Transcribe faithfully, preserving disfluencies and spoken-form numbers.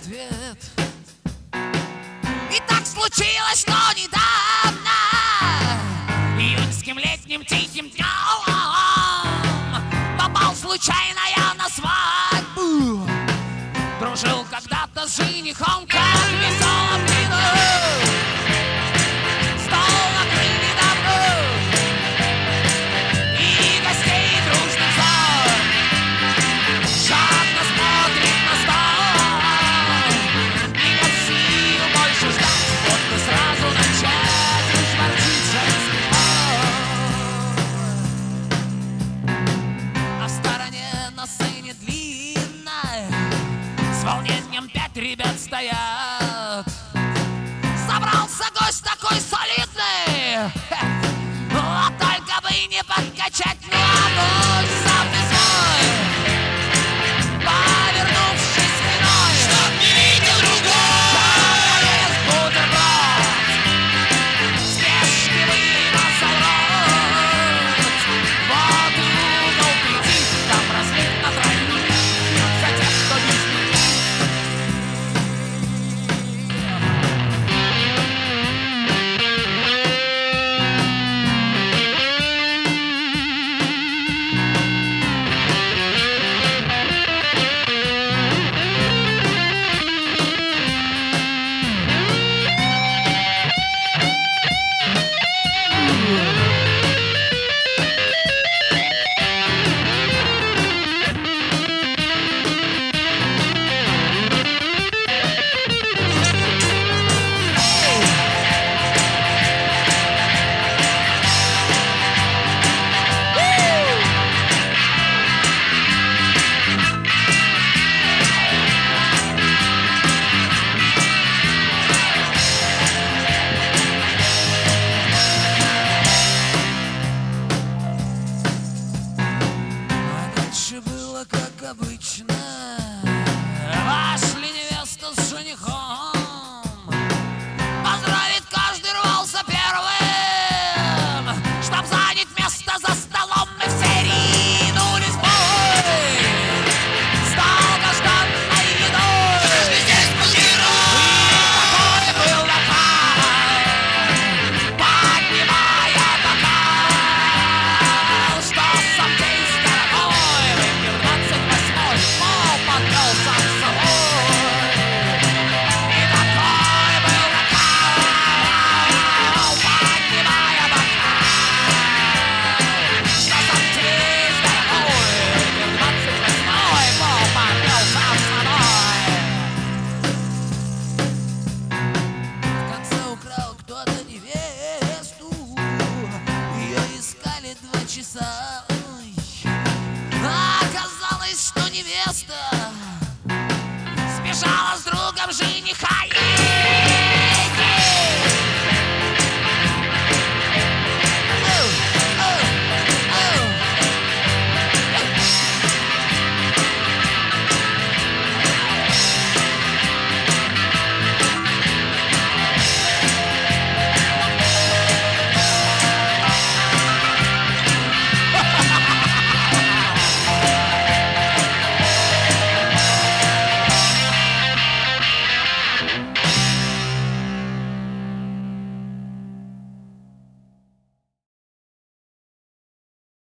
ответ. И так случилось, что недавно, июньским летним тихим днем, попал случайно я на свадьбу. Дружил когда-то с женихом, как в веселом виду. Стол накрыли давно, и гостей дружный взор жадно смотрит на стол. И нет сил больше ждать, вот бы сразу начать уж ворчить женский хор. А в стороне на сцене длинной с волнением пять ребят стоят. Собрался гость такой солидный, а только бы не подкачать, ну а гость сам не свой, повернувшись спиной, чтоб не видел другой, полез бутерброд, спешки вымазал рот. Вот и угол кредит, там разлит на троих, за тех, кто без них. Было как обычно. Вошли невеста с женихом. Поздравить каждый рвался первым, чтоб занять место за столом. Мы все ринулись в бой с долгожданной едой. Каждый здесь был герой. И такой был накал, поднимая бокал, что сам кейс дорогой выпил двадцать восьмой, мол, подвел сам с собой. И такой был накал, поднимая бокал, что сам кейс дорогой выпил двадцать восьмой, мол, подвел сам с собой. В конце украл кто-то невесту, ее искали два часа. Ой. А оказалось, что невеста сбежала с другом жениха.